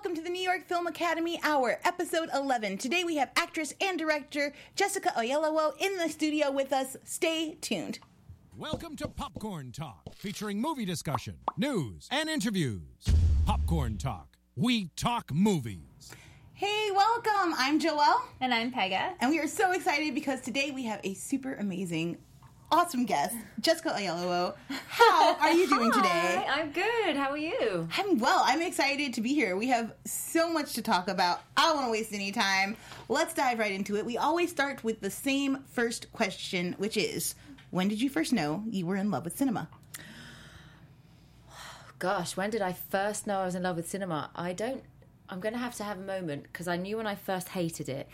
welcome to the New York Film Academy Hour, episode 11. Today we have actress and director Jessica Oyelowo in the studio with us. Stay tuned. Welcome to Popcorn Talk, featuring movie discussion, news, and interviews. Popcorn Talk. We talk movies. Hey, welcome. I'm Joelle. And I'm Pega. And we are so excited because today we have a super amazing, awesome guest, Jessica Oyelowo. How are you doing today? Hi, I'm good. How are you? I'm well. I'm excited to be here. We have so much to talk about. I don't want to waste any time. Let's dive right into it. We always start with the same first question, which is, when did you first know you were in love with cinema? Gosh, when did I first know I was in love with cinema? I'm going to have a moment, because I knew when I first hated it.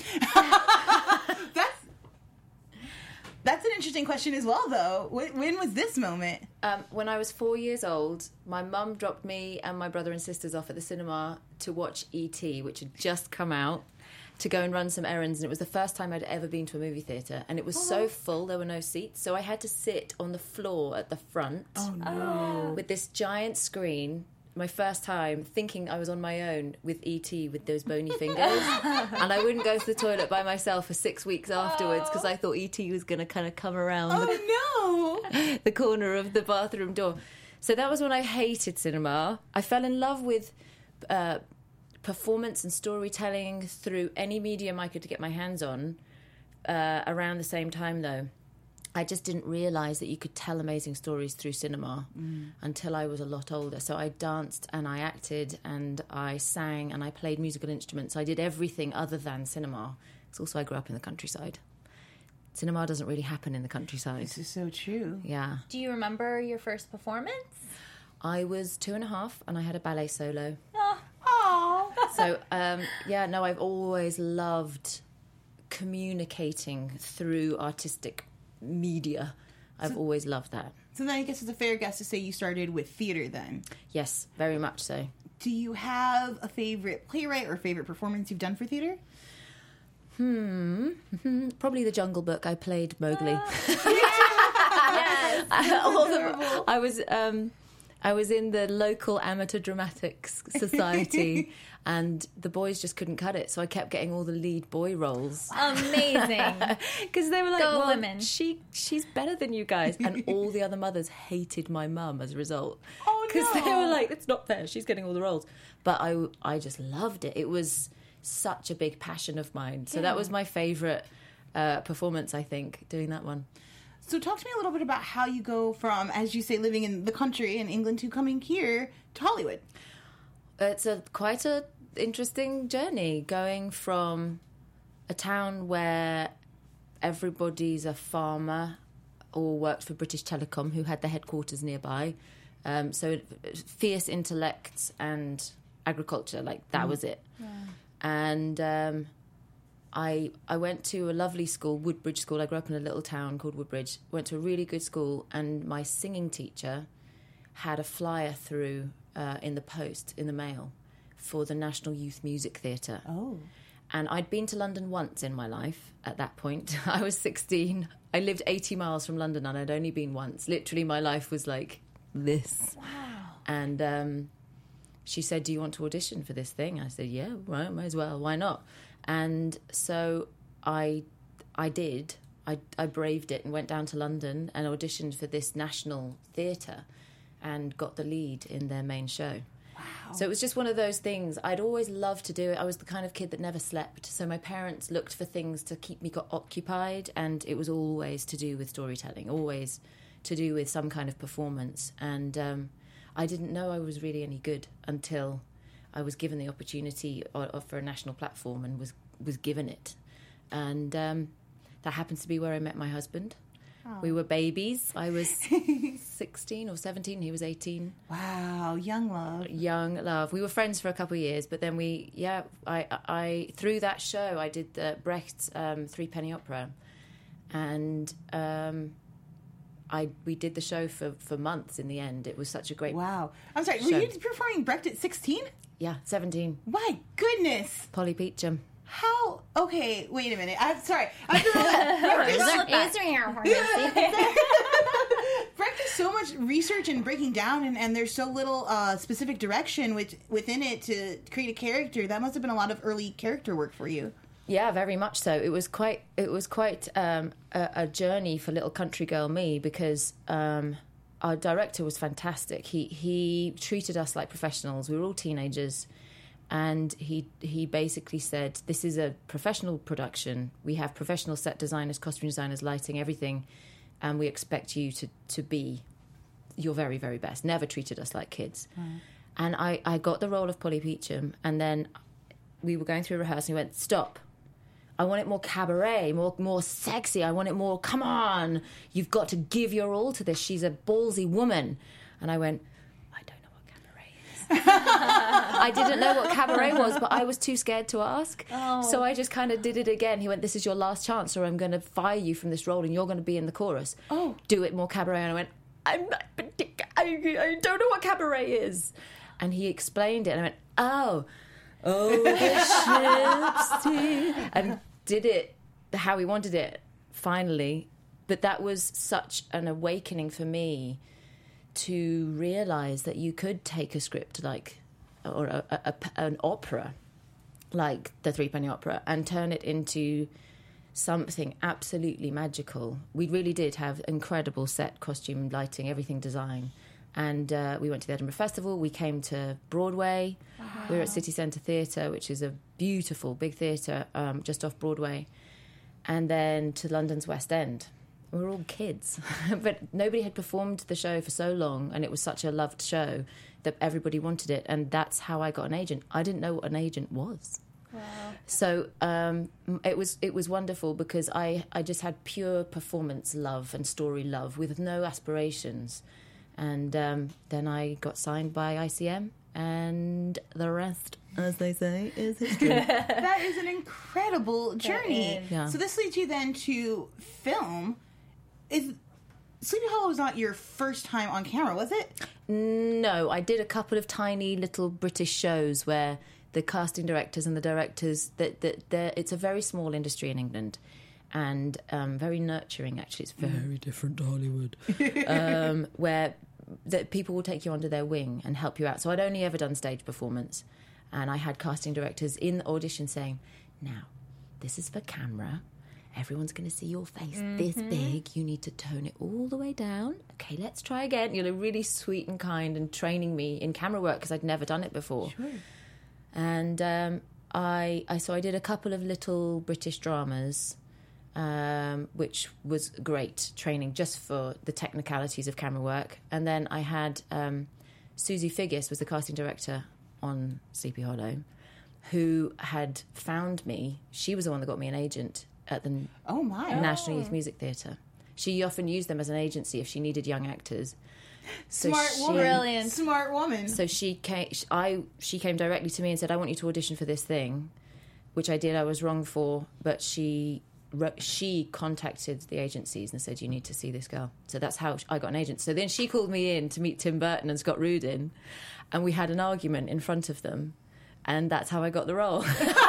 That's an interesting question as well, though. When was this moment? When I was 4 years old, my mum dropped me and my brother and sisters off at the cinema to watch E.T., which had just come out, to go and run some errands. And it was the first time I'd ever been to a movie theatre. And it was so full, there were no seats. So I had to sit on the floor at the front with this giant screen. My first time thinking I was on my own with E.T. with those bony fingers. And I wouldn't go to the toilet by myself for 6 weeks afterwards because I thought E.T. was going to kind of come around the corner of the bathroom door. So that was when I hated cinema. I fell in love with performance and storytelling through any medium I could get my hands on around the same time, though. I just didn't realise that you could tell amazing stories through cinema until I was a lot older. So I danced and I acted and I sang and I played musical instruments. I did everything other than cinema. It's also I grew up in the countryside. Cinema doesn't really happen in the countryside. This is so true. Yeah. Do you remember your first performance? I was 2.5 and I had a ballet solo. Oh. So, I've always loved communicating through artistic media. I've always loved that. So then I guess it's a fair guess to say you started with theater then. Yes, very much so. Do you have a favorite playwright or favorite performance you've done for theater? Probably The Jungle Book. I played Mowgli. Yes. I was in the local amateur dramatics society and the boys just couldn't cut it, so I kept getting all the lead boy roles. Amazing. Because they were like, Go well, women. she's better than you guys. And all the other mothers hated my mum as a result. Oh, no. Because they were like, it's not fair, she's getting all the roles. But I just loved it. It was such a big passion of mine. So that was my favourite performance, I think, doing that one. So talk to me a little bit about how you go from, as you say, living in the country in England to coming here to Hollywood. It's quite a interesting journey, going from a town where everybody's a farmer or worked for British Telecom, who had the headquarters nearby. So fierce intellects and agriculture, like that was it. Yeah. And I went to a lovely school, Woodbridge School. I grew up in a little town called Woodbridge. Went to a really good school, and my singing teacher had a flyer through in the post, in the mail, for the National Youth Music Theatre. Oh. And I'd been to London once in my life at that point. I was 16. I lived 80 miles from London, and I'd only been once. Literally, my life was like this. Wow. And she said, do you want to audition for this thing? I said, yeah, right, might as well. Why not? And so I did. I braved it and went down to London and auditioned for this national theatre and got the lead in their main show. Wow. So it was just one of those things. I'd always loved to do it. I was the kind of kid that never slept. So my parents looked for things to keep me occupied, and it was always to do with storytelling, always to do with some kind of performance. And I didn't know I was really any good until I was given the opportunity for a national platform and was given it. And that happens to be where I met my husband. Oh. We were babies. I was 16 or 17. He was 18. Wow, young love. Young love. We were friends for a couple of years, but then I through that show, I did Brecht's Threepenny Opera. And we did the show for months in the end. It was such a great Wow. I'm sorry, show. Were you performing Brecht at 16? Yeah, 17. My goodness. Polly Peachum. How? Okay, wait a minute. I'm sorry. Brecht is so much research and breaking down, and there's so little specific direction within it to create a character. That must have been a lot of early character work for you. Yeah, very much so. It was quite a journey for little country girl me, because our director was fantastic. He treated us like professionals. We were all teenagers, and he basically said, "This is a professional production. We have professional set designers, costume designers, lighting, everything, and we expect you to be your very, very best." Never treated us like kids. And I got the role of Polly Peachum, and then we were going through rehearsal, and he went, "Stop. I want it more cabaret, more sexy. I want it more, come on, you've got to give your all to this. She's a ballsy woman." And I went, "I don't know what cabaret is." I didn't know what cabaret was, but I was too scared to ask. So I just kind of did it again. He went, "This is your last chance, or I'm going to fire you from this role and you're going to be in the chorus. Do it more cabaret." And I went, I don't know what cabaret is. And he explained it, and I went, oh, the ship's and did it how he wanted it, finally. But that was such an awakening for me to realise that you could take a script like, or an opera, like the Threepenny Opera, and turn it into something absolutely magical. We really did have incredible set, costume, lighting, everything design. And we went to the Edinburgh Festival. We came to Broadway. Wow. We were at City Centre Theatre, which is a beautiful, big theatre just off Broadway. And then to London's West End. We were all kids. But nobody had performed the show for so long, and it was such a loved show that everybody wanted it. And that's how I got an agent. I didn't know what an agent was. Wow. So it was wonderful, because I just had pure performance love and story love with no aspirations. And then I got signed by ICM, and the rest, as they say, is history. That is an incredible journey. Yeah. So this leads you then to film. Sleepy Hollow was not your first time on camera, was it? No, I did a couple of tiny little British shows where the casting directors and the directors, it's a very small industry in England. And very nurturing, actually. It's very different to Hollywood, where people will take you under their wing and help you out. So I'd only ever done stage performance, and I had casting directors in the audition saying, "Now, this is for camera. Everyone's going to see your face this big. You need to tone it all the way down. Okay, let's try again." You know, really sweet and kind, and training me in camera work, because I'd never done it before. Sure. And I did a couple of little British dramas, which was great training just for the technicalities of camera work. And then I had Susie Figgis was the casting director on Sleepy Hollow, who had found me. She was the one that got me an agent at the National Youth Music Theatre. She often used them as an agency if she needed young actors. So Brilliant. Smart woman. So she came directly to me and said, "I want you to audition for this thing," which I did. I was wrong for, but she contacted the agencies and said, "You need to see this girl." So that's how I got an agent. So then she called me in to meet Tim Burton and Scott Rudin, and we had an argument in front of them, and that's how I got the role.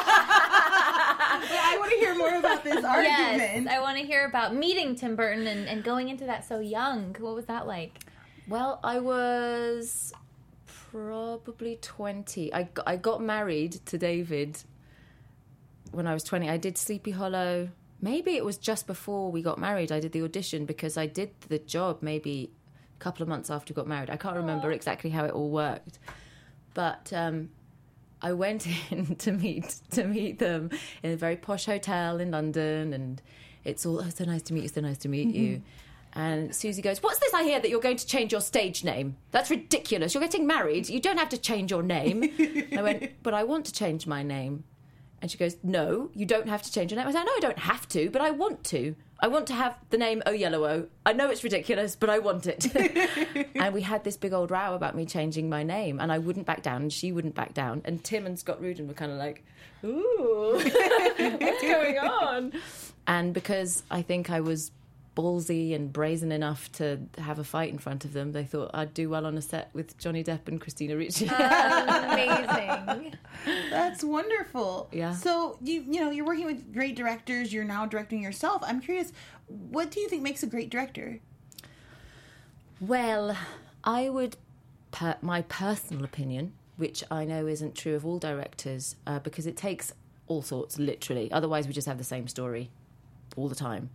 I want to hear more about this argument. Yes, I want to hear about meeting Tim Burton and going into that so young. What was that like? Well, I was probably 20. I got married to David when I was 20. I did Sleepy Hollow. Maybe it was just before we got married. I did the audition, because I did the job maybe a couple of months after we got married. I can't remember exactly how it all worked. But I went in to meet them in a very posh hotel in London, and it's all, "Oh, so nice to meet you, so nice to meet you." And Susie goes, "What's this I hear that you're going to change your stage name? That's ridiculous. You're getting married. You don't have to change your name." I went, "But I want to change my name." And she goes, "No, you don't have to change your name." I said, "No, I don't have to, but I want to. I want to have the name Oh Yellow O. I know it's ridiculous, but I want it." And we had this big old row about me changing my name, and I wouldn't back down, and she wouldn't back down. And Tim and Scott Rudin were kind of like, "Ooh, what's going on?" And because I think I was ballsy and brazen enough to have a fight in front of them, they thought I'd do well on a set with Johnny Depp and Christina Ricci. Amazing. That's wonderful. Yeah. So you're working with great directors. You're now directing yourself. I'm curious, what do you think makes a great director? Well, I would, my personal opinion, which I know isn't true of all directors, because it takes all sorts, literally. Otherwise, we just have the same story all the time.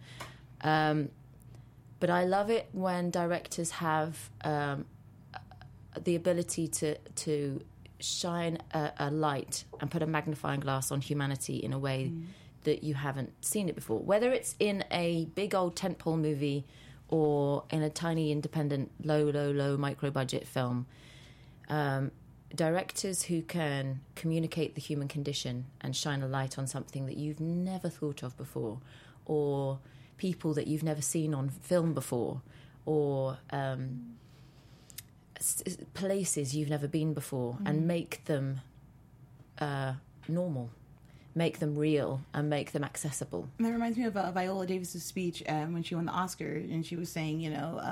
But I love it when directors have the ability to shine a light and put a magnifying glass on humanity in a way that you haven't seen it before. Whether it's in a big old tentpole movie or in a tiny independent, low micro-budget film, directors who can communicate the human condition and shine a light on something that you've never thought of before, or people that you've never seen on film before, or places you've never been before, and make them normal, make them real, and make them accessible. And that reminds me of Viola Davis's speech when she won the Oscar, and she was saying,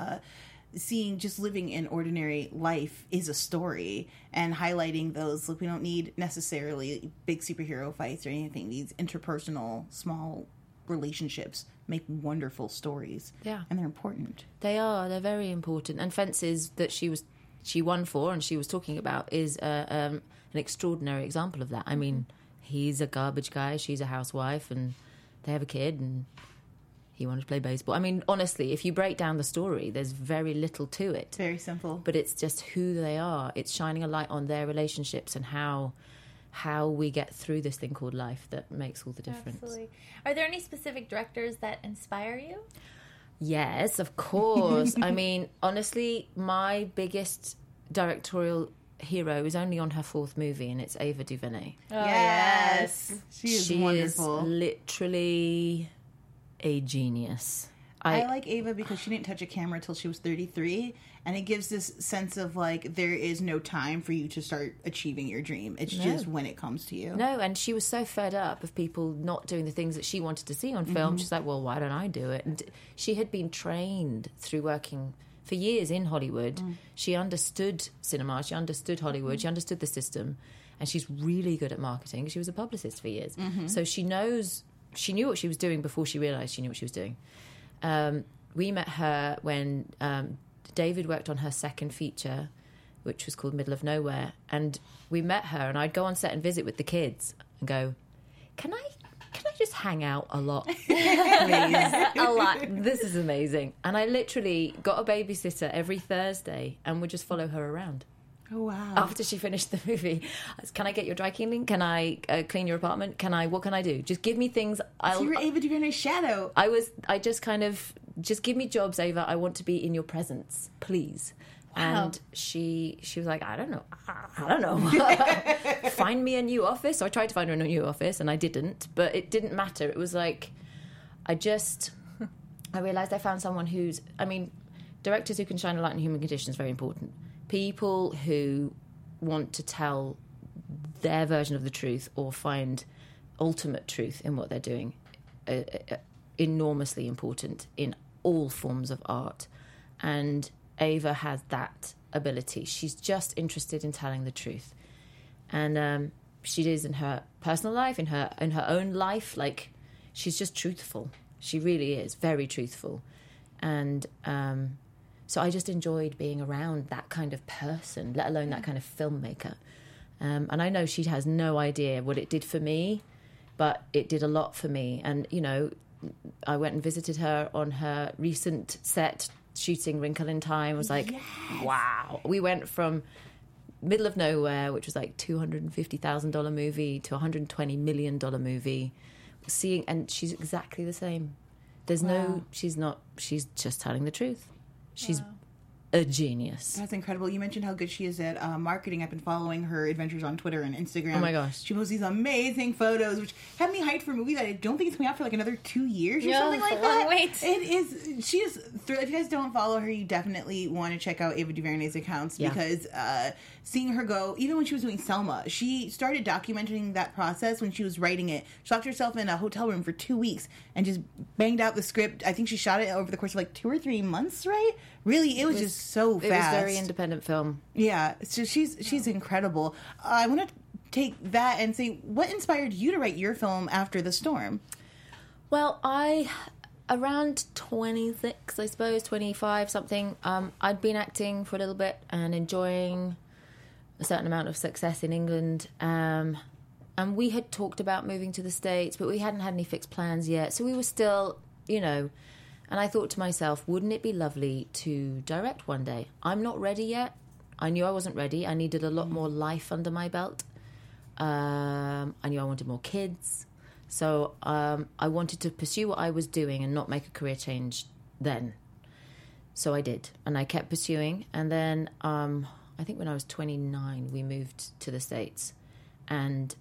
just living an ordinary life is a story, and highlighting those. Look, we don't need necessarily big superhero fights or anything. These interpersonal, small relationships make wonderful stories. Yeah. And they're important. They are. They're very important. And Fences, that she won for and she was talking about, is an extraordinary example of that. I mean, he's a garbage guy, she's a housewife, and they have a kid, and he wanted to play baseball. I mean, honestly, if you break down the story, there's very little to it. Very simple. But it's just who they are. It's shining a light on their relationships and how we get through this thing called life that makes all the difference. Absolutely. Are there any specific directors that inspire you? Yes, of course. I mean, honestly, my biggest directorial hero is only on her fourth movie, and it's Ava DuVernay. Oh, Yes. She is wonderful. Is literally a genius. I like Ava because she didn't touch a camera till she was 33, and it gives this sense of like there is no time for you to start achieving your dream. It's just when it comes to you. No, and she was so fed up of people not doing the things that she wanted to see on film. She's like, well, why don't I do it? And she had been trained through working for years in Hollywood. She understood cinema, she understood Hollywood, she understood the system, and she's really good at marketing. She was a publicist for years. So she knew what she was doing before she realised she knew what she was doing. We met her when David worked on her second feature, which was called Middle of Nowhere, and we met her, and I'd go on set and visit with the kids and go, can I just hang out a lot, please? A lot. This is amazing. And I literally got a babysitter every Thursday and would just follow her around. Oh, wow. After she finished the movie, can I get your dry cleaning? Can I clean your apartment? What can I do? Just give me things. So you were Ava DuVernay's shadow. I just kind of, just give me jobs, Ava. I want to be in your presence, please. Wow. And she was like, I don't know. Find me a new office. So I tried to find her a new office, and I didn't. But it didn't matter. It was like, I realised I found someone directors who can shine a light on human conditions is very important. People who want to tell their version of the truth or find ultimate truth in what they're doing, enormously important in all forms of art. And Ava has that ability. She's just interested in telling the truth. And she is in her personal life, in her own life. Like, she's just truthful. She really is very truthful. And so I just enjoyed being around that kind of person, let alone that kind of filmmaker. And I know she has no idea what it did for me, but it did a lot for me. And, I went and visited her on her recent set shooting Wrinkle in Time. I was like, wow. We went from Middle of Nowhere, which was like $250,000 movie, to $120 million movie. And she's exactly the same. She's just telling the truth. She's a genius. That's incredible. You mentioned how good she is at marketing. I've been following her adventures on Twitter and Instagram. Oh my gosh. She posts these amazing photos, which have me hyped for a movie that I don't think is coming out for like another 2 years or something like that. Wait. She is thrilled. If you guys don't follow her, you definitely want to check out Ava DuVernay's accounts because seeing her go, even when she was doing Selma, she started documenting that process when she was writing it. She locked herself in a hotel room for 2 weeks and just banged out the script. I think she shot it over the course of like 2 or 3 months, right? Really, it was just so fast. It was a very independent film. Yeah, so she's incredible. I want to take that and say, what inspired you to write your film After the Storm? Well, I Around 26, I suppose, 25, something. I'd been acting for a little bit and enjoying a certain amount of success in England. And we had talked about moving to the States, but we hadn't had any fixed plans yet. So we were still, and I thought to myself, wouldn't it be lovely to direct one day? I'm not ready yet. I knew I wasn't ready. I needed a lot more life under my belt. I knew I wanted more kids. So I wanted to pursue what I was doing and not make a career change then. So I did. And I kept pursuing. And then I think when I was 29, we moved to the States. And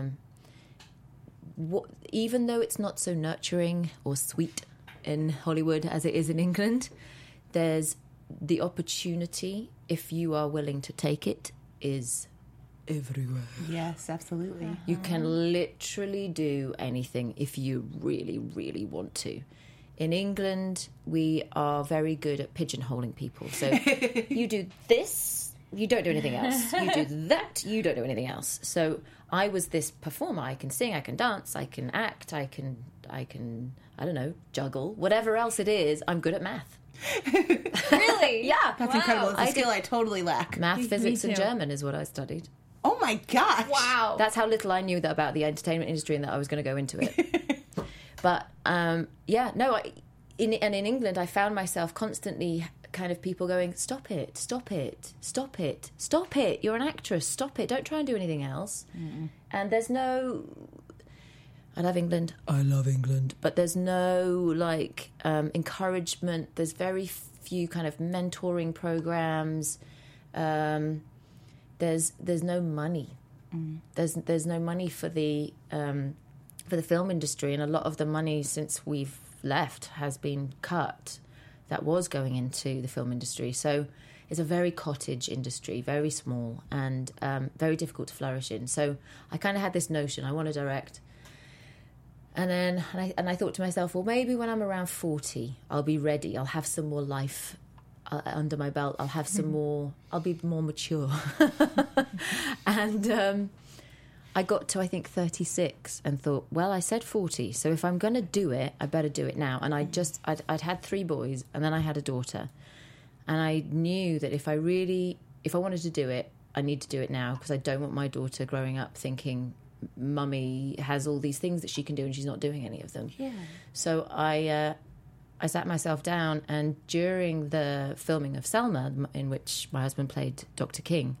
even though it's not so nurturing or sweet in Hollywood as it is in England, there's the opportunity, if you are willing to take it, is everywhere. Yes, absolutely. You can literally do anything if you really, really want to. In England, we are very good at pigeonholing people. So you do this, you don't do anything else. You do that, you don't do anything else. So I was this performer. I can sing, I can dance, I can act, I can, I don't know, juggle. Whatever else it is, I'm good at math. Really? Yeah. That's incredible. It's a skill I totally lack. Math, physics, and too. German is what I studied. Oh my gosh. Wow. That's how little I knew that about the entertainment industry and that I was going to go into it. But in England, I found myself constantly kind of people going, stop it, stop it, stop it, stop it. You're an actress, stop it. Don't try and do anything else. And there's no... I love England. I love England. But there's no, encouragement. There's very few kind of mentoring programs. There's no money. There's no money for the film industry, and a lot of the money since we've left has been cut. That was going into the film industry, so it's a very cottage industry, very small, and very difficult to flourish in. So I kind of had this notion: I want to direct, and then I thought to myself, well, maybe when I'm around 40, I'll be ready. I'll have some more life under my belt. I'll have some more. I'll be more mature. And I got to, I think, 36 and thought, well, I said 40, so if I'm going to do it, I better do it now. And I'd had 3 boys, and then I had a daughter, and I knew that if I wanted to do it, I need to do it now, because I don't want my daughter growing up thinking mummy has all these things that she can do and she's not doing any of them. Yeah. So I sat myself down, and during the filming of Selma, in which my husband played Dr. King,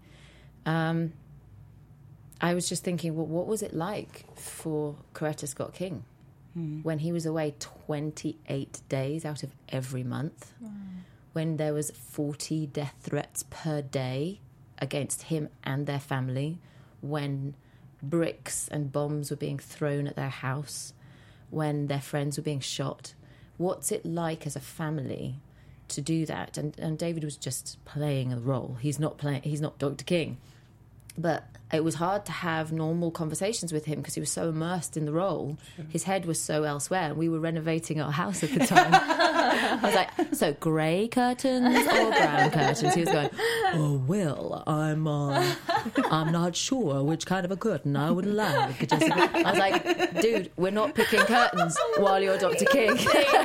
I was just thinking, well, what was it like for Coretta Scott King when he was away 28 days out of every month, when there was 40 death threats per day against him and their family, when bricks and bombs were being thrown at their house, when their friends were being shot? What's it like as a family to do that? And David was just playing a role. He's not Dr. King. But it was hard to have normal conversations with him because he was so immersed in the role. Sure. His head was so elsewhere. And we were renovating our house at the time. I was like, so grey curtains or brown curtains? He was going, oh, Will, I'm not sure which kind of a curtain I would like. I was like, dude, we're not picking curtains while you're Dr. King.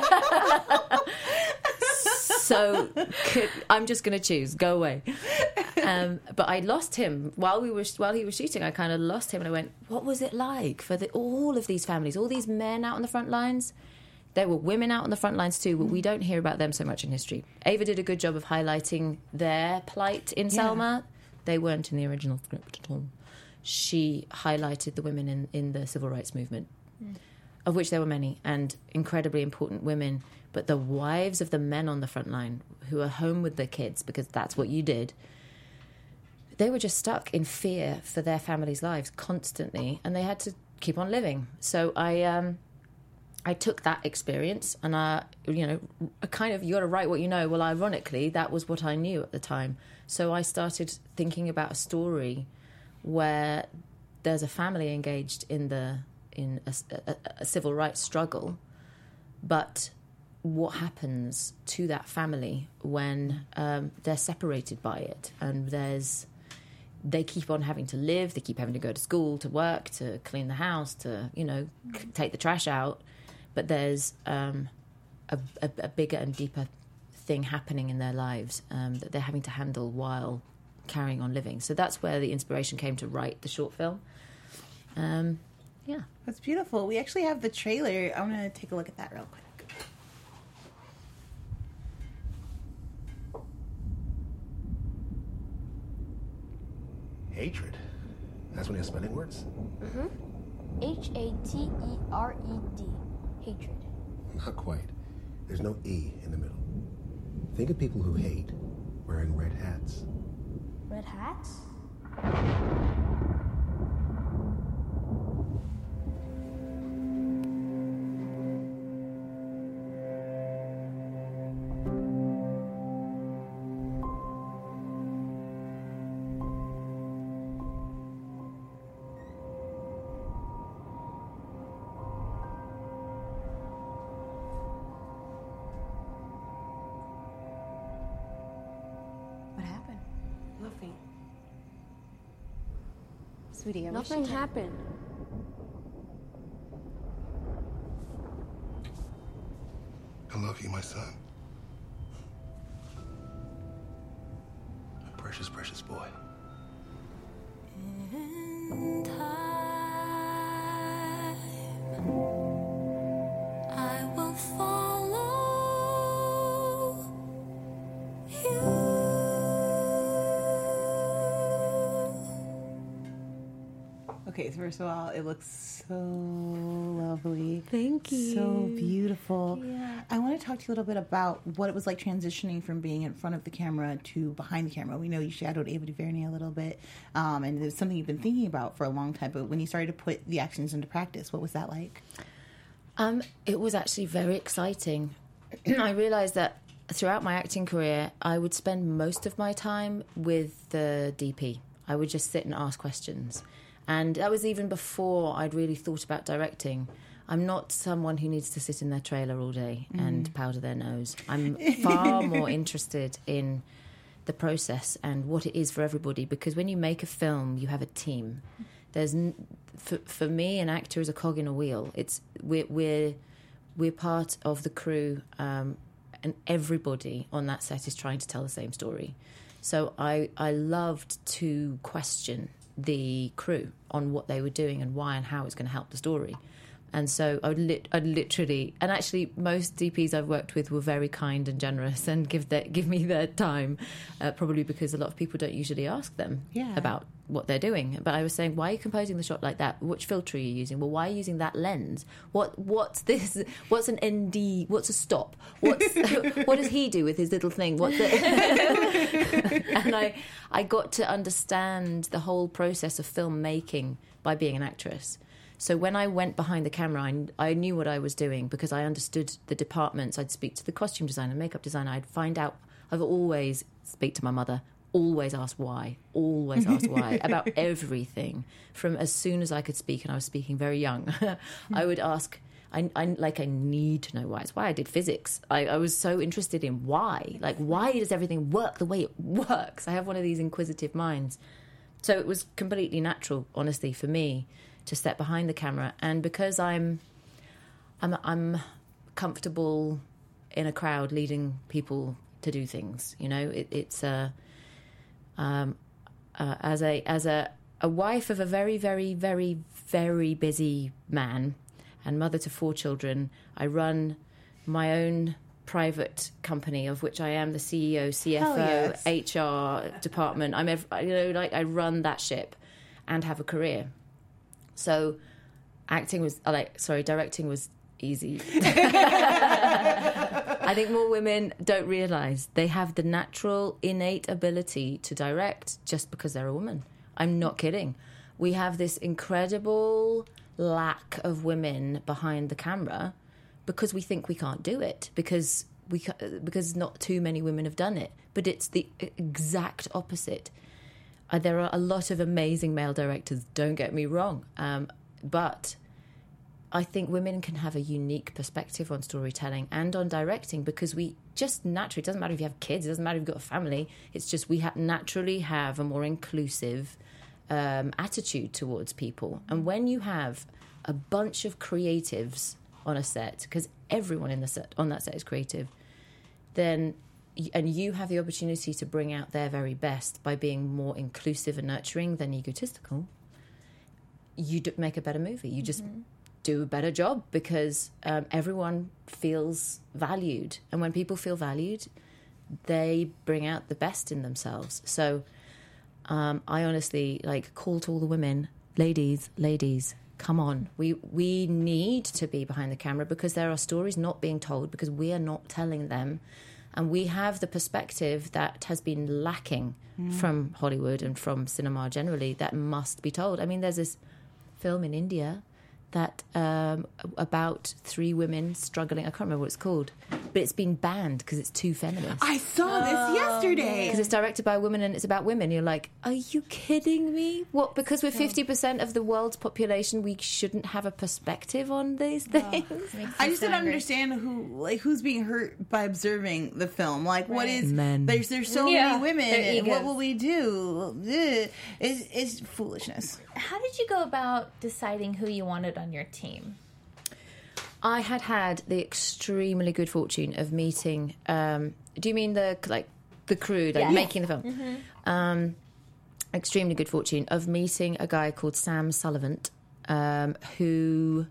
So I'm just going to choose. Go away. But I lost him while he was shooting. I kind of lost him, and I went, "What was it like for all of these families, all these men out on the front lines?" There were women out on the front lines too, but we don't hear about them so much in history. Ava did a good job of highlighting their plight in Selma. They weren't in the original script at all. She highlighted the women in the civil rights movement, of which there were many, and incredibly important women. But the wives of the men on the front line who are home with their kids, because that's what you did, they were just stuck in fear for their families' lives constantly, and they had to keep on living. So I took that experience, and you got to write what you know. Well, ironically, that was what I knew at the time. So I started thinking about a story where there's a family engaged in a civil rights struggle, but what happens to that family when they're separated by it, and they keep on having to live, they keep having to go to school, to work, to clean the house, to take the trash out, but there's a a bigger and deeper thing happening in their lives that they're having to handle while carrying on living. So that's where the inspiration came to write the short film. Yeah. That's beautiful. We actually have the trailer. I want to take a look at that real quick. Hatred. That's when you're spelling words? H-A-T-E-R-E-D. Hatred. Not quite. There's no E in the middle. Think of people who hate wearing red hats. Red hats? What happened? Nothing. Sweetie, I wish Nothing you could- happened. I love you, my son. A precious, precious boy. In time, I will follow you. Okay, so first of all, it looks so lovely. Thank you. So beautiful. Yeah. I want to talk to you a little bit about what it was like transitioning from being in front of the camera to behind the camera. We know you shadowed Ava DuVernay a little bit, and it was something you've been thinking about for a long time, but when you started to put the actions into practice, what was that like? It was actually very exciting. I realised that throughout my acting career, I would spend most of my time with the DP. I would just sit and ask questions. And that was even before I'd really thought about directing. I'm not someone who needs to sit in their trailer all day and powder their nose. I'm far more interested in the process and what it is for everybody, because when you make a film, you have a team. There's for me, an actor is a cog in a wheel. We're part of the crew, and everybody on that set is trying to tell the same story. So I loved to question the crew on what they were doing and why and how it's going to help the story. And so I'd literally, and actually most DPs I've worked with were very kind and generous and give me their time, probably because a lot of people don't usually ask them about what they're doing. But I was saying, why are you composing the shot like that? Which filter are you using? Well, why are you using that lens? What's this? What's an ND? What's a stop? What does he do with his little thing? And I got to understand the whole process of filmmaking by being an actress. So when I went behind the camera, I knew what I was doing because I understood the departments. I'd speak to the costume designer, makeup designer. I'd find out. I've always speak to my mother. Always ask why. Always ask why about everything. From as soon as I could speak, and I was speaking very young, I would ask. I need to know why. It's why I did physics. I was so interested in why. Like, why does everything work the way it works? I have one of these inquisitive minds. So it was completely natural, honestly, for me to step behind the camera. And because I'm comfortable in a crowd leading people to do things, you know, it's as a wife of a very, very, very, very busy man and mother to 4 children, I run my own private company of which I am the CEO, CFO, HR department. I run that ship and have a career. So directing was easy. I think more women don't realise they have the natural, innate ability to direct just because they're a woman. I'm not kidding. We have this incredible lack of women behind the camera because we think we can't do it, because not too many women have done it. But it's the exact opposite. There are a lot of amazing male directors, don't get me wrong, but I think women can have a unique perspective on storytelling and on directing because we just naturally, it doesn't matter if you have kids, it doesn't matter if you've got a family, it's just we naturally have a more inclusive attitude towards people. And when you have a bunch of creatives on a set, because everyone in the set on that set is creative, then and you have the opportunity to bring out their very best by being more inclusive and nurturing than egotistical, you make a better movie. You just do a better job, because everyone feels valued. And when people feel valued, they bring out the best in themselves. So I honestly, like, call to all the women, ladies, come on. We need to be behind the camera, because there are stories not being told because we are not telling them. And we have the perspective that has been lacking from Hollywood and from cinema generally that must be told. I mean, there's this film in India that about 3 women struggling. I can't remember what it's called, but it's been banned because it's too feminist. I saw this yesterday. Because it's directed by a woman and it's about women. You're like, are you kidding me? What? Because we're 50% of the world's population, we shouldn't have a perspective on these things? I just didn't understand who's being hurt by observing the film. Like, what is Men. There's so many women, their and what egos. will we do? It's foolishness. How did you go about deciding who you wanted on your team? I had the extremely good fortune of meeting. Do you mean the crew, making the film? Extremely good fortune of meeting a guy called Sam Sullivan, who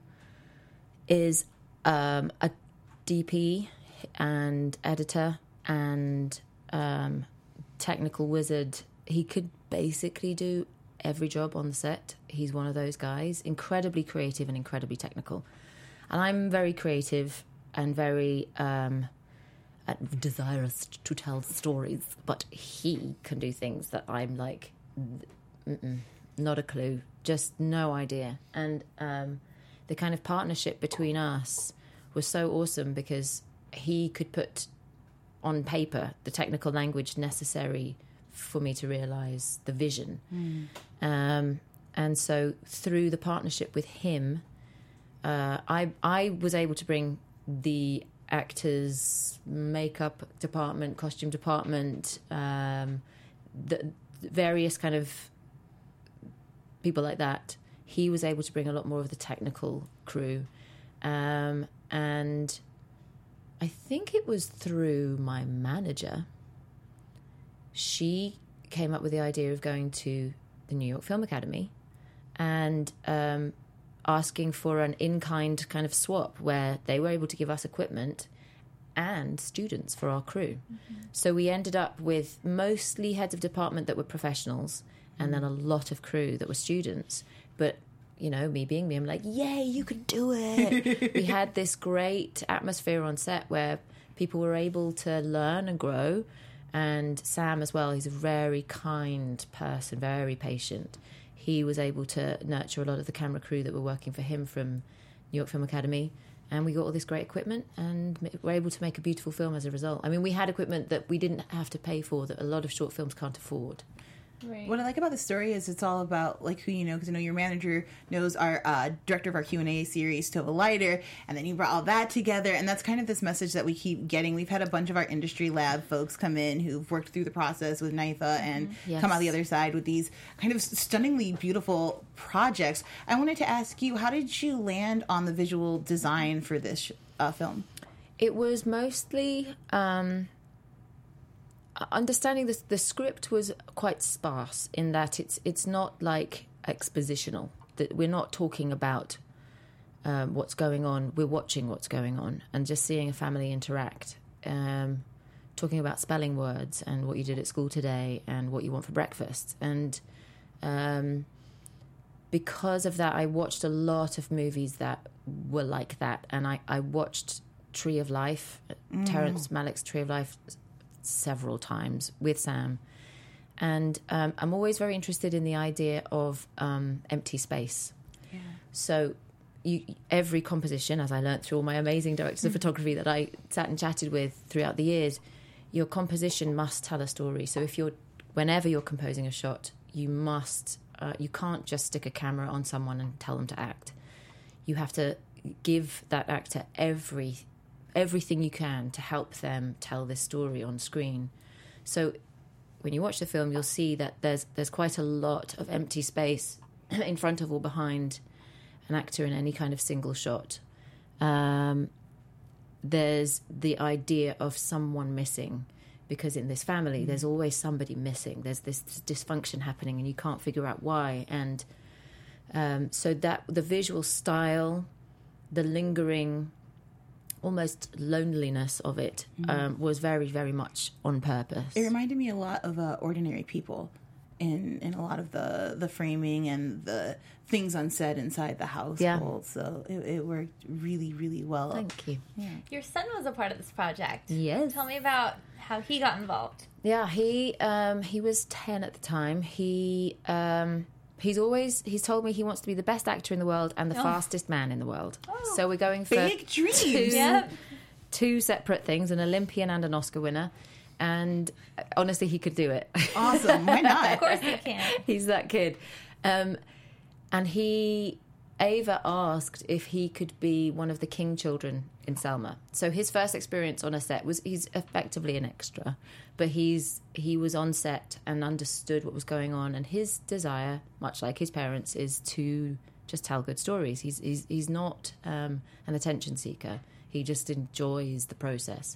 is a DP and editor and technical wizard. He could basically do every job on the set. He's one of those guys, incredibly creative and incredibly technical. And I'm very creative and very desirous to tell stories, but he can do things that I'm like, not a clue, just no idea. And the kind of partnership between us was so awesome, because he could put on paper the technical language necessary for me to realise the vision. And so through the partnership with him, I was able to bring the actors, makeup department, costume department, the various kind of people like that. He was able to bring a lot more of the technical crew. And I think it was through my manager. She came up with the idea of going to the New York Film Academy and asking for an in-kind kind of swap where they were able to give us equipment and students for our crew. So we ended up with mostly heads of department that were professionals and then a lot of crew that were students. But, you know, me being me, I'm like, yay, you can do it. We had this great atmosphere on set where people were able to learn and grow. And Sam as well, he's a very kind person, very patient. He was able to nurture a lot of the camera crew that were working for him from New York Film Academy. And we got all this great equipment and were able to make a beautiful film as a result. I mean, we had equipment that we didn't have to pay for, that a lot of short films can't afford. Right. What I like about the story is it's all about like who you know, because I know your manager knows our director of our Q&A series, Tova Leiter, and then you brought all that together, and that's kind of this message that we keep getting. We've had a bunch of our industry lab folks come in who've worked through the process with NIFA and come out the other side with these kind of stunningly beautiful projects. I wanted to ask you, how did you land on the visual design for this film? It was mostly understanding the script was quite sparse in that it's not like expositional. That we're not talking about what's going on. We're watching what's going on and just seeing a family interact. Talking about spelling words and what you did at school today and what you want for breakfast. And because of that, I watched a lot of movies that were like that. And I watched Tree of Life, Terrence Malick's Tree of Life, several times with Sam. And I'm always very interested in the idea of empty space. Yeah. So every composition, as I learnt through all my amazing directors of photography that I sat and chatted with throughout the years, your composition must tell a story. So whenever you're composing a shot, you must, you can't just stick a camera on someone and tell them to act. You have to give that actor everything you can to help them tell this story on screen. So when you watch the film, you'll see that there's quite a lot of empty space in front of or behind an actor in any kind of single shot. there's the idea of someone missing, because in this family there's always somebody missing. There's this dysfunction happening and you can't figure out why. And so that the visual style, the lingering almost loneliness of it was very, very much on purpose. It reminded me a lot of Ordinary People in a lot of the framing and the things unsaid inside the household. Yeah. So it worked really, really well. Thank you. Your son was a part of this project. Yes. Tell me about how he got involved. Yeah, he was 10 at the time. He's told me he wants to be the best actor in the world and the fastest man in the world. Oh. So we're going for Big dreams. Yep. two separate things, an Olympian and an Oscar winner. And honestly, he could do it. Awesome. Why not? Of course he can. He's that kid. And Ava asked if he could be one of the King children in Selma. So his first experience on a set was, he's effectively an extra, but he was on set and understood what was going on. And his desire, much like his parents, is to just tell good stories. He's not an attention seeker. He just enjoys the process.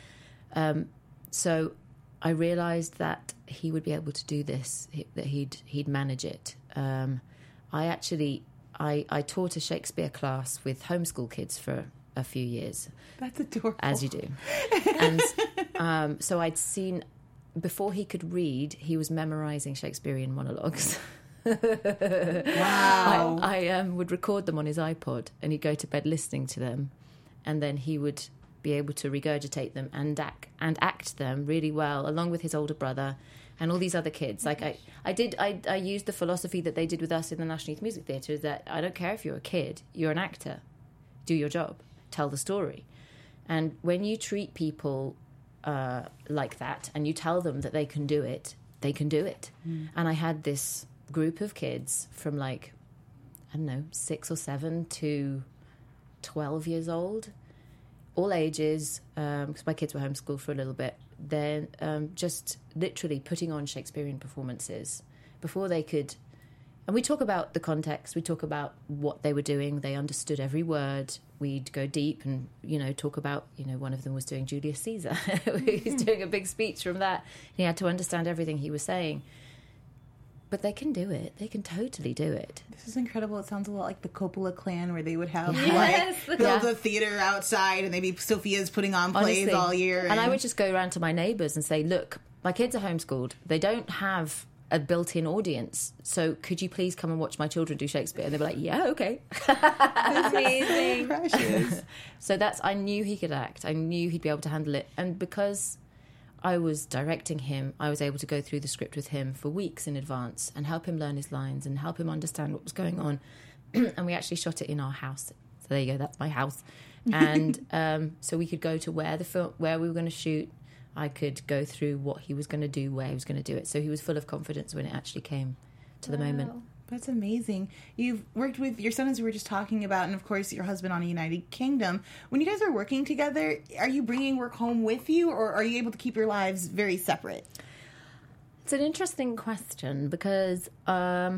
So I realised that he would be able to do this, that he'd manage it. I taught a Shakespeare class with homeschool kids for a few years. That's adorable. As you do. And so I'd seen, before he could read, he was memorising Shakespearean monologues. Wow. I would record them on his iPod and he'd go to bed listening to them, and then he would be able to regurgitate them and act them really well, along with his older brother and all these other kids. Like I used the philosophy that they did with us in the National Youth Music Theatre, is that I don't care if you're a kid, you're an actor. Do your job. Tell the story. And when you treat people like that and you tell them that they can do it, they can do it. And I had this group of kids from 6 or 7 to 12 years old, all ages, because my kids were homeschooled for a little bit. Then just literally putting on Shakespearean performances before they could. And we talk about the context, we talk about what they were doing, they understood every word. We'd go deep and, talk about, one of them was doing Julius Caesar. He's doing a big speech from that. He had to understand everything he was saying. But they can do it. They can totally do it. This is incredible. It sounds a lot like the Coppola clan, where they would have Yes. build a theater outside, and maybe Sophia's putting on plays Honestly. all year. And I would just go around to my neighbours and say, look, my kids are homeschooled. They don't have a built-in audience. So could you please come and watch my children do Shakespeare? And they'd be like, yeah, okay. amazing. Precious. So I knew he could act. I knew he'd be able to handle it. And because I was directing him, I was able to go through the script with him for weeks in advance and help him learn his lines and help him understand what was going on. And we actually shot it in our house. So there you go, that's my house. And so we could go to where we were going to shoot. I could go through what he was going to do, where he was going to do it. So he was full of confidence when it actually came to the moment. That's amazing. You've worked with your son, as we were just talking about, and of course your husband on the United Kingdom. When you guys are working together, are you bringing work home with you, or are you able to keep your lives very separate? It's an interesting question because our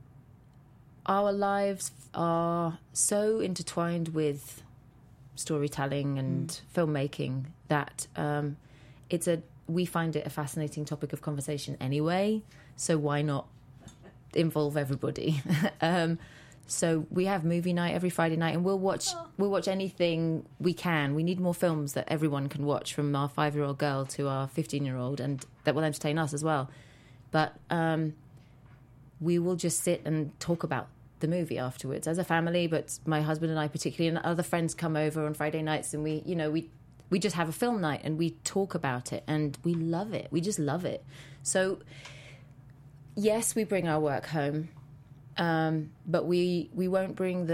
lives are so intertwined with storytelling and filmmaking that we find it a fascinating topic of conversation anyway. So why not involve everybody? So we have movie night every Friday night, and we'll watch anything we can. We need more films that everyone can watch, from our 5-year-old girl to our 15-year-old, and that will entertain us as well. But we will just sit and talk about the movie afterwards as a family. But my husband and I particularly, and other friends come over on Friday nights, and we just have a film night and we talk about it, and we love it. We just love it. So yes, we bring our work home, but we won't bring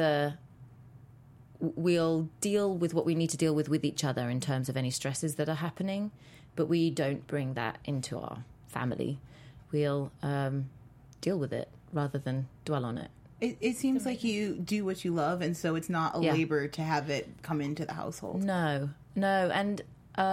we'll deal with what we need to deal with each other in terms of any stresses that are happening, but we don't bring that into our family. We'll deal with it rather than dwell on it. It seems like you do what you love, and so it's not a labor to have it come into the household. No. And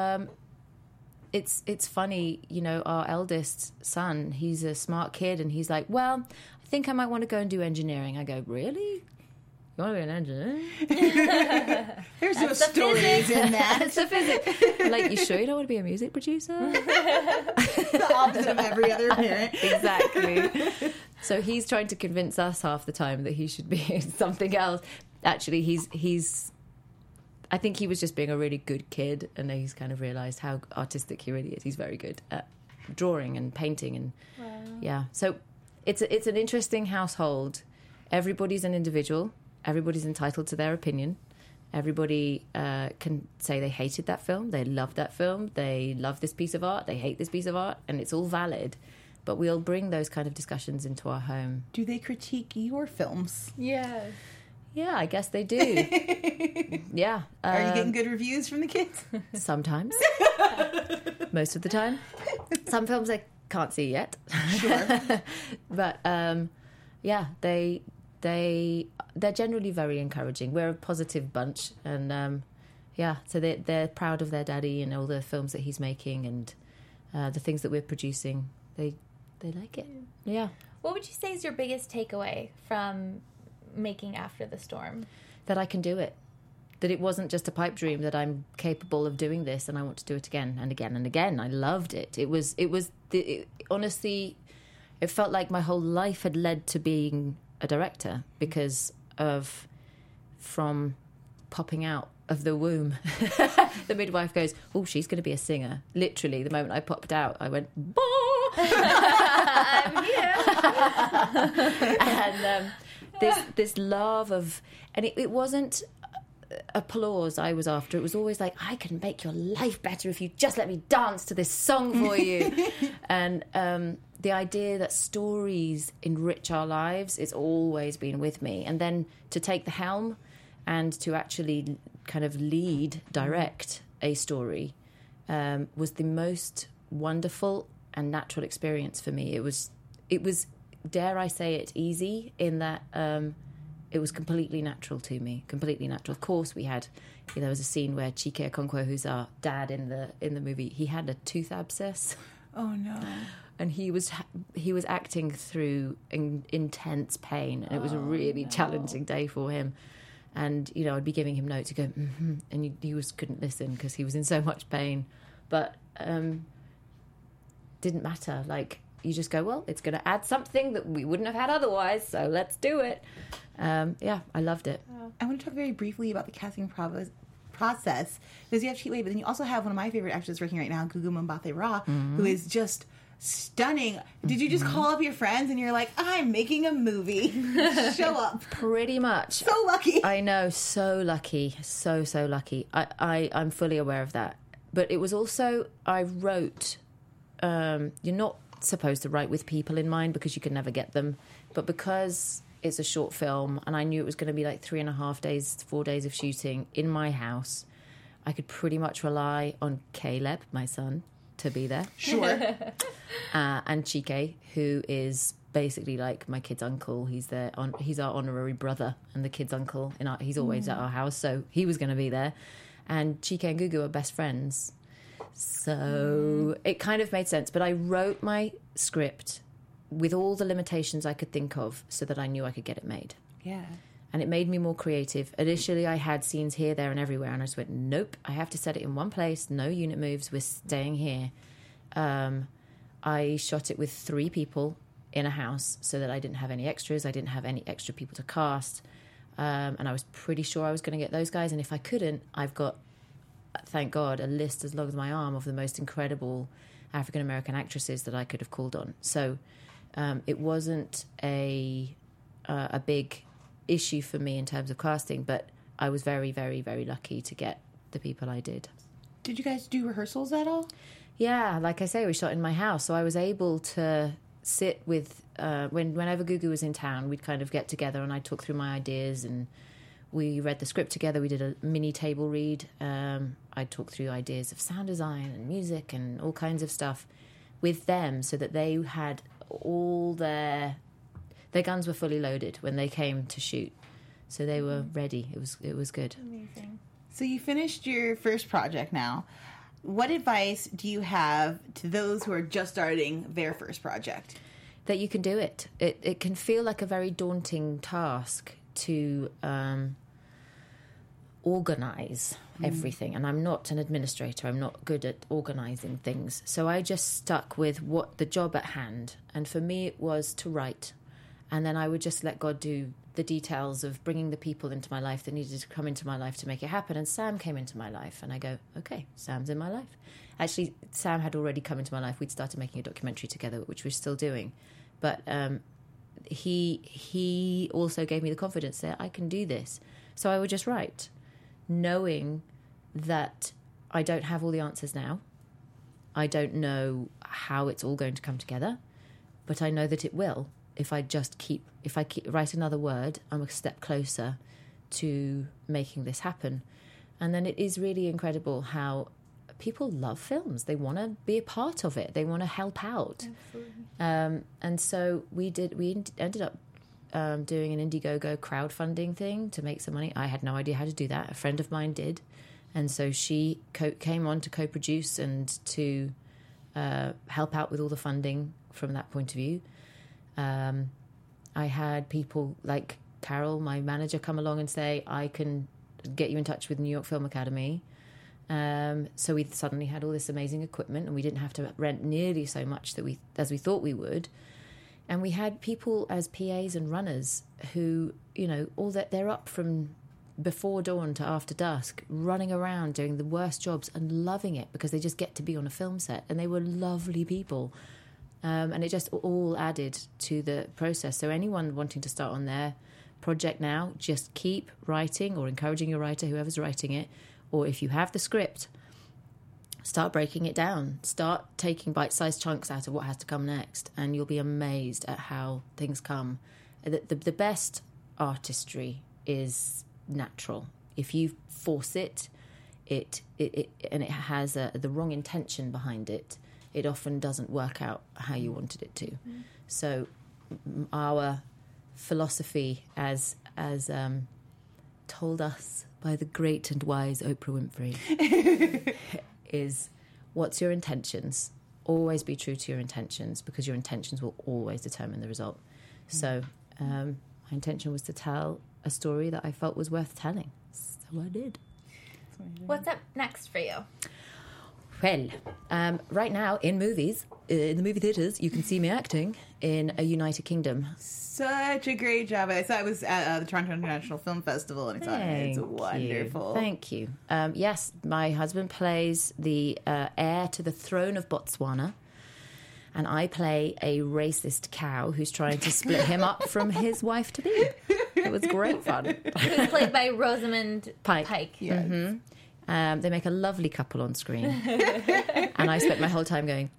it's funny, our eldest son, he's a smart kid, and he's like, well, I think I might want to go and do engineering. I go, really? You want to be an engineer? There's no stories in that. That's the physics. I'm like, you sure you don't want to be a music producer? The opposite of every other parent. Exactly. So he's trying to convince us half the time that he should be something else. Actually, he's I think he was just being a really good kid, and he's kind of realised how artistic he really is. He's very good at drawing and painting, and yeah. So it's an interesting household. Everybody's an individual. Everybody's entitled to their opinion. Everybody can say they hated that film, they loved that film, they love this piece of art, they hate this piece of art, and it's all valid. But we'll bring those kind of discussions into our home. Do they critique your films? Yeah. Yeah, I guess they do. Yeah. Are you getting good reviews from the kids? Sometimes. Most of the time. Some films I can't see yet. Sure. But yeah, they're generally very encouraging. We're a positive bunch, and yeah, so they're proud of their daddy and all the films that he's making, and the things that we're producing. They like it. Yeah. What would you say is your biggest takeaway from making After the Storm? That I can do it. That it wasn't just a pipe dream. That I'm capable of doing this, and I want to do it again and again and again. I loved it. Honestly, it felt like my whole life had led to being a director because of from popping out of the womb. The midwife goes, "Oh, she's going to be a singer." Literally, the moment I popped out, I went, "Bah!" I'm here. And this love of, and it wasn't applause I was after. It was always like, I can make your life better if you just let me dance to this song for you. And the idea that stories enrich our lives, it's always been with me. And then to take the helm and to actually kind of lead, direct a story was the most wonderful and natural experience for me. It was, dare I say it, easy in that it was completely natural to me, completely natural. Of course, there was a scene where Chike Okonkwo, who's our dad in the movie, he had a tooth abscess. Oh no! And he was acting through intense pain, and it was a really challenging day for him. And I'd be giving him notes, he'd go, mm-hmm, and he couldn't listen because he was in so much pain. But didn't matter. Like, you just go, well, it's going to add something that we wouldn't have had otherwise, so let's do it. Yeah, I loved it. I want to talk very briefly about the casting process, because you have Chiwetel, but then you also have one of my favorite actors working right now, Gugu Mbatha-Raw, who is just stunning. Did you just call up your friends and you're like, I'm making a movie? Show up. Pretty much. So lucky. I know, so lucky. So lucky. I'm fully aware of that. But it was also, I wrote, you're not supposed to write with people in mind because you can never get them. But because it's a short film and I knew it was going to be like 3.5 days, 4 days of shooting in my house, I could pretty much rely on Caleb, my son, to be there. Sure. And Chike, who is basically like my kid's uncle. He's our honorary brother and the kid's uncle. He's always at our house, so he was going to be there. And Chike and Gugu are best friends. So it kind of made sense. But I wrote my script with all the limitations I could think of so that I knew I could get it made. Yeah. And it made me more creative. Initially, I had scenes here, there, and everywhere. And I just went, nope, I have to set it in one place. No unit moves. We're staying here. I shot it with 3 people in a house so that I didn't have any extras. I didn't have any extra people to cast. And I was pretty sure I was going to get those guys. And if I couldn't, I've got, thank God, a list as long as my arm of the most incredible African-American actresses that I could have called on. So it wasn't a big issue for me in terms of casting, but I was very, very, very lucky to get the people I did. Did you guys do rehearsals at all? Yeah, like I say, we shot in my house, so I was able to sit with whenever Gugu was in town, we'd kind of get together and I'd talk through my ideas and we read the script together. We did a mini table read. I'd talk through ideas of sound design and music and all kinds of stuff with them so that they had all their guns were fully loaded when they came to shoot. So they were ready. It was good. Amazing. So you finished your first project now. What advice do you have to those who are just starting their first project? That you can do it. It can feel like a very daunting task to organize everything, and I'm not an administrator. I'm not good at organizing things, so I just stuck with what the job at hand. And for me, it was to write, and then I would just let God do the details of bringing the people into my life that needed to come into my life to make it happen. And Sam came into my life, and I go, okay, Sam's in my life. Actually, Sam had already come into my life. We'd started making a documentary together, which we're still doing, but he also gave me the confidence that I can do this. So I would just write, knowing that I don't have all the answers now. I don't know how it's all going to come together, but I know that it will. If I write another word, I'm a step closer to making this happen. And then it is really incredible how people love films. They want to be a part of it. They want to help out. Absolutely. And so we ended up doing an Indiegogo crowdfunding thing to make some money. I had no idea how to do that. A friend of mine did. And so she came on to co-produce and to help out with all the funding from that point of view. I had people like Carol, my manager, come along and say, I can get you in touch with New York Film Academy. So we suddenly had all this amazing equipment, and we didn't have to rent nearly so much as we thought we would. And we had people as PAs and runners who, all that they're up from before dawn to after dusk, running around doing the worst jobs and loving it because they just get to be on a film set. And they were lovely people. And it just all added to the process. So anyone wanting to start on their project now, just keep writing or encouraging your writer, whoever's writing it. Or if you have the script, start breaking it down. Start taking bite-sized chunks out of what has to come next, and you'll be amazed at how things come. The best artistry is natural. If you force it, and it has the wrong intention behind it, it often doesn't work out how you wanted it to. So our philosophy, as told us by the great and wise Oprah Winfrey, is what's your intentions? Always be true to your intentions, because your intentions will always determine the result. So my intention was to tell a story that I felt was worth telling. So I did. What's up next for you? Well, right now in movies, in the movie theatres, you can see me acting in a United Kingdom. Such a great job. I saw it was at the Toronto International Film Festival, and it's wonderful. Thank you. Yes, my husband plays the heir to the throne of Botswana, and I play a racist cow who's trying to split him up from his wife-to-be. It was great fun. Who's played by Rosamund Pike. Yes. Mm-hmm. They make a lovely couple on screen. And I spent my whole time going...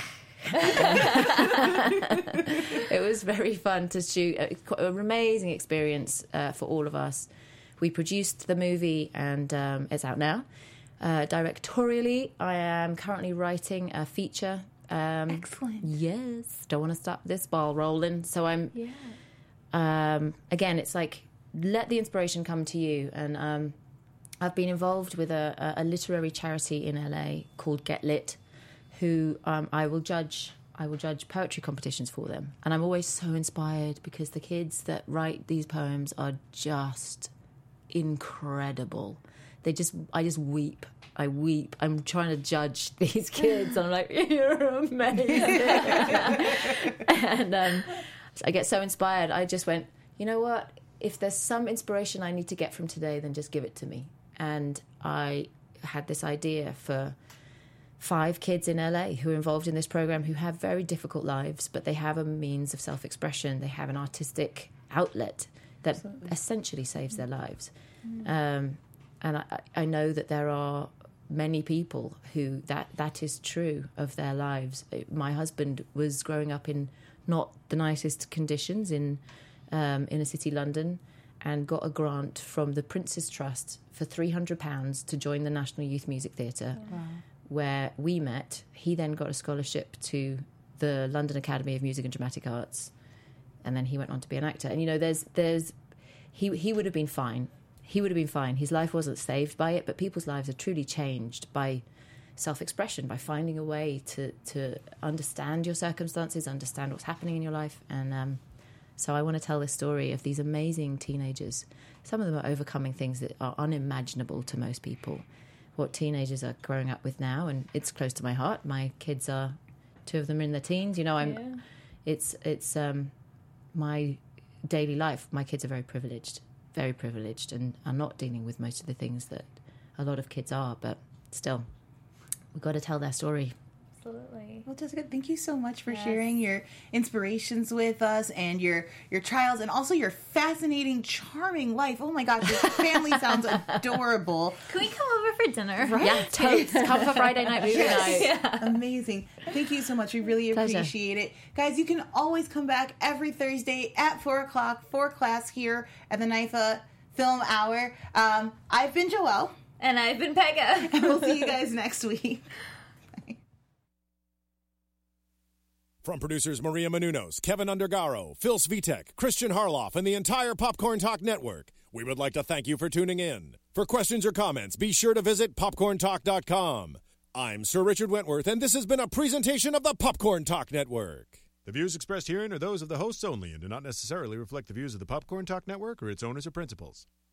It was very fun to shoot. An amazing experience for all of us. We produced the movie, and it's out now. Directorially, I am currently writing a feature. Excellent. Yes. Don't want to stop this ball rolling. So I'm... again, it's like, let the inspiration come to you. And I've been involved with a literary charity in LA called Get Lit, who I will judge poetry competitions for them. And I'm always so inspired because the kids that write these poems are just incredible. I just weep. I weep. I'm trying to judge these kids. And I'm like, you're amazing. And I get so inspired. I just went, you know what? If there's some inspiration I need to get from today, then just give it to me. And I had this idea for 5 kids in LA who are involved in this program who have very difficult lives, but they have a means of self-expression. They have an artistic outlet that essentially saves their lives. And I know that there are many people who that is true of their lives. My husband was growing up in not the nicest conditions in inner city London, and got a grant from the Prince's Trust for £300 to join the National Youth Music Theatre, where we met. He then got a scholarship to the London Academy of Music and Dramatic Arts, and then he went on to be an actor. And, he would have been fine. He would have been fine. His life wasn't saved by it, but people's lives are truly changed by self-expression, by finding a way to understand your circumstances, understand what's happening in your life. And So I want to tell the story of these amazing teenagers. Some of them are overcoming things that are unimaginable to most people. What teenagers are growing up with now, and it's close to my heart. My kids are, 2 of them are in their teens. You know, it's my daily life. My kids are very privileged, and are not dealing with most of the things that a lot of kids are. But still, we've got to tell their story. Absolutely. Well, Jessica, thank you so much for sharing your inspirations with us and your trials and also your fascinating, charming life. Oh my gosh, your family sounds adorable. Can we come over for dinner? Right? Yeah, totes. Come for Friday night movie night. Yeah. Amazing. Thank you so much. We really Pleasure. appreciate it. Guys, you can always come back every Thursday at 4 o'clock for class here at the NYFA Film Hour. I've been Joelle. And I've been Pega. And we'll see you guys next week. From producers Maria Menounos, Kevin Undergaro, Phil Svitek, Christian Harloff, and the entire Popcorn Talk Network, we would like to thank you for tuning in. For questions or comments, be sure to visit popcorntalk.com. I'm Sir Richard Wentworth, and this has been a presentation of the Popcorn Talk Network. The views expressed herein are those of the hosts only and do not necessarily reflect the views of the Popcorn Talk Network or its owners or principals.